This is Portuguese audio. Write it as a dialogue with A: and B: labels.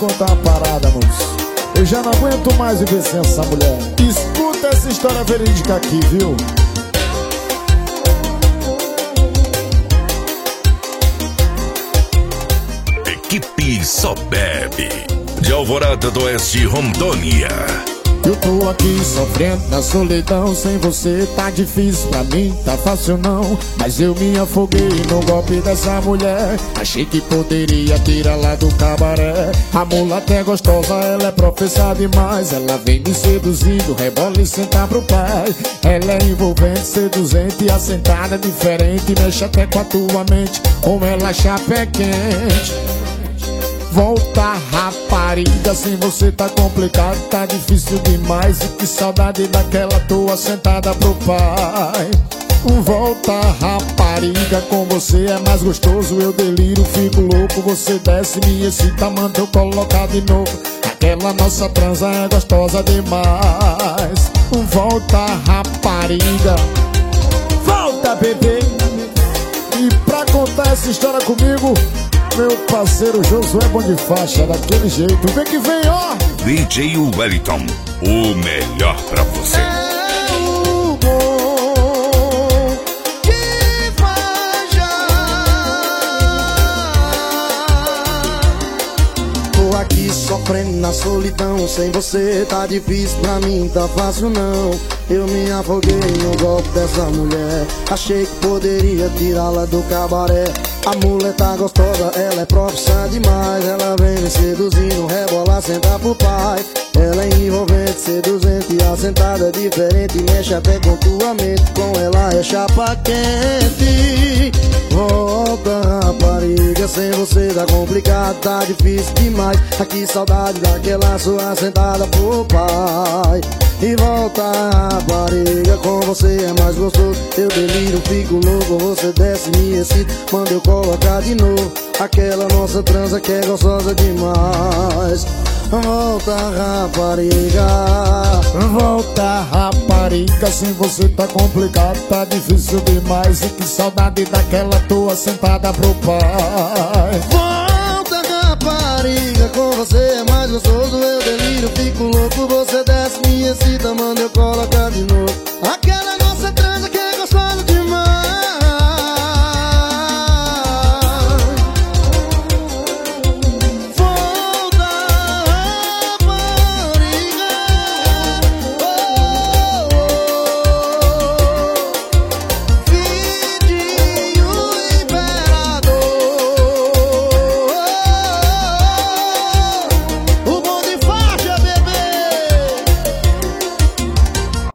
A: contar uma parada, moço. Eu já não aguento mais viver sem essa mulher. Escuta essa história verídica aqui, viu?
B: Equipe Só Bebe, de Alvorada do Oeste, Rondônia.
A: Eu tô aqui sofrendo na solidão. Sem você tá difícil pra mim, tá fácil não. Mas eu me afoguei no golpe dessa mulher. Achei que poderia tirá-la do cabaré. A mulata é gostosa, ela é professa demais. Ela vem me seduzindo, rebola e senta pro pai. Ela é envolvente, seduzente, assentada diferente. Mexe até com a tua mente, como ela chapa é quente. Volta, rapariga, sem você tá complicado, tá difícil demais. E que saudade daquela tua sentada pro pai. Volta, rapariga, com você é mais gostoso. Eu deliro, fico louco, você desce, me excita, manda eu colocar de novo. Aquela nossa transa é gostosa demais. Volta, rapariga, volta, bebê. E pra contar essa história comigo, meu parceiro Josué Bonifácio, daquele jeito. Vem que vem, ó!
B: DJ Wellington, o melhor pra você.
C: É o bom que faz já. Tô aqui sofrendo na solidão. Sem você tá difícil pra mim, tá fácil não. Eu me afoguei no golpe dessa mulher. Achei que poderia tirá-la do cabaré. A mulher tá gostosa, ela é profissa demais. Ela vem me seduzindo, rebola, senta pro pai. Ela é envolvente, seduzente, assentada diferente. Mexe até com tua mente, com ela é chapa quente. Volta, rapariga, sem você tá complicado, tá difícil demais. Aqui saudade daquela sua sentada pro pai. E volta, rapariga, com você é mais gostoso. Eu deliro, fico louco, você desce, me excita, manda eu colocar de novo. Aquela nossa transa que é gostosa demais. Volta, rapariga,
A: volta, rapariga, sem você tá complicado, tá difícil demais. E que saudade daquela tua sentada pro pai.
C: Volta, rapariga, com você é mais gostoso. Eu deliro, fico louco, você desce, me excita, manda eu colocar de novo.